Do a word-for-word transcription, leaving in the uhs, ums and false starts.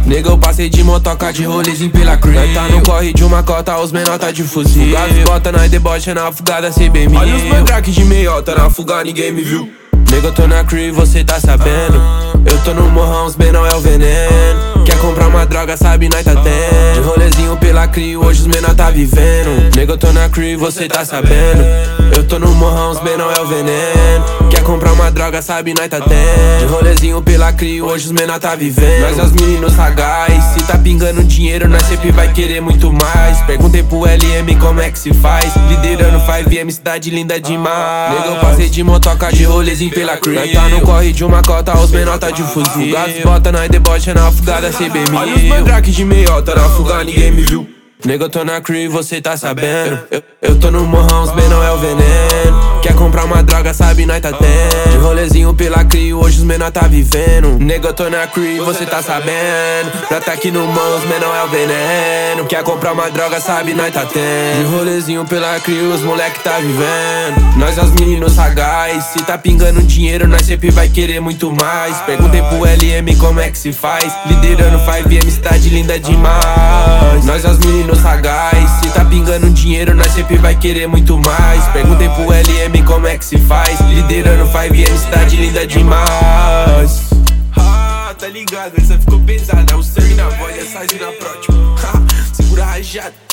Nega, eu passei de motoca de rolezinho pela crew. Nós tá no corre de uma cota, os menor tá de fuzil. Fugados bota, nós debocha na fugada C B mil. Olha os meus crack de meiota, na fuga ninguém me viu. Nega, eu tô na crew, você tá sabendo. Eu tô no morrão, os menor é o veneno. Quer comprar uma droga, sabe, nós tá tendo. De rolezinho pela crew, hoje os menor tá vivendo. Nega, eu tô na crew, você tá sabendo. Eu tô no morrão, os menor é o veneno. Quer comprar uma droga, sabe, nós tá tendo. De rolezinho pela crew, hoje os menor tá vivendo. Nós é os meninos sagaz, se tá pingando dinheiro, nós sempre vai querer muito mais. Perguntei pro L M como é que se faz. Liderando five M, cidade linda demais. Nega, eu passei de motoca de rolezinho pela crew. Nós tá no corre de uma cota, os menor tá de fuzil. Fugados bota, nós debocha na fugada C B mil. Olha os meus crack de meiota, na fuga ninguém me viu. Nega, eu tô na crew, você tá sabendo. Eu, eu tô no morrão, os menor é o veneno. Quer comprar uma droga, sabe, nós tá tendo. De rolezinho pela crew, hoje os menor tá vivendo. Nega, eu tô na crew, você tá sabendo. Pra tá aqui no mão, os menor é o veneno. Quer comprar uma droga, sabe, nós tá tendo. De rolezinho pela crew, os moleque tá vivendo. Nós é os meninos sagaz, se tá pingando dinheiro, nós sempre vai querer muito mais. Perguntei pro L M como é que se faz. Liderando five M, cidade linda demais. Nós é os meninos sagaz, se tá pingando dinheiro, nós sempre vai querer muito mais. Perguntei pro L M como é que se faz. Liderando five M, cidade linda demais. Ah, tá ligado, essa ficou pesada. O sangue na voz, essa na próxima. Segura rajada.